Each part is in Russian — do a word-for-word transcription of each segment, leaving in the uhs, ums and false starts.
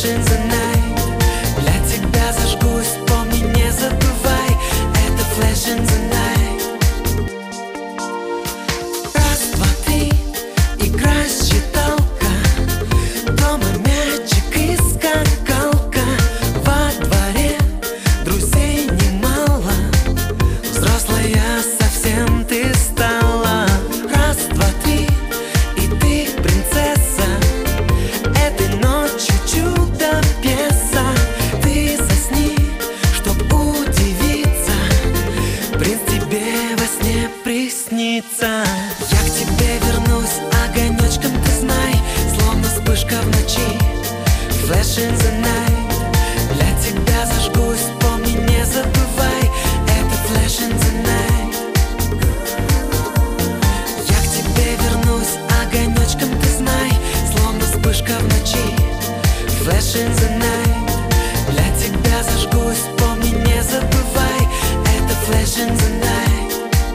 in the night. Для тебя зажгусь, помни, не забывай. Это flash in the night. Раз, два, три, игра считалка. Дома мячик и скакалка. Во дворе друзей немало. Взрослая совсем ты стала. Раз, два, три, и ты принцесса. Этой ночью чудо-пьеса. Ты засни, чтоб удивиться. Принц тебе во сне приснится. Я к тебе вернусь огонечком, ты знай. Словно вспышка в ночи. Flash in the night. Для тебя зажгусь, помни, не забывай. Это flash in the night. Я к тебе вернусь огонечком, ты знай. Словно вспышка в ночи. Flash in the night. Для тебя зажгусь, помни, не забывай. Это flash in the night.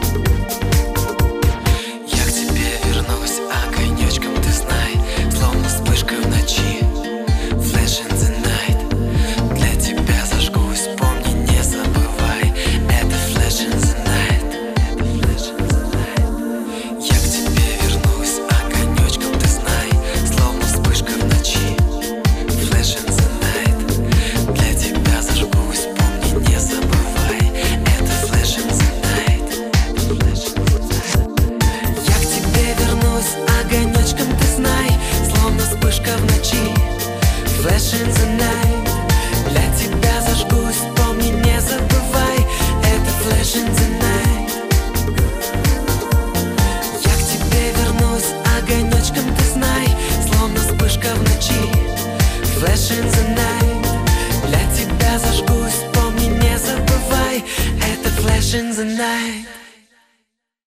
Я к тебе вернусь огонечком, ты знай. Словно вспышка в ночи. Flash in the night. Для тебя зажгусь, помни, не забывай. Это flash in the night. Я к тебе вернусь огонечком, ты знай. Словно вспышка в ночи. Flash in the night. Для тебя зажгусь, помни, не забывай. Это flash in the night. Я к тебе вернусь огонечком, ты знай. Словно вспышка в ночи. Flash in the night. Для тебя зажгусь, помни, не забывай. Это flash in the night. Я к тебе вернусь огонечком, ты знай. Словно вспышка в ночи. Flash in the night. Для тебя зажгусь, помни, не забывай. Это flash in the night.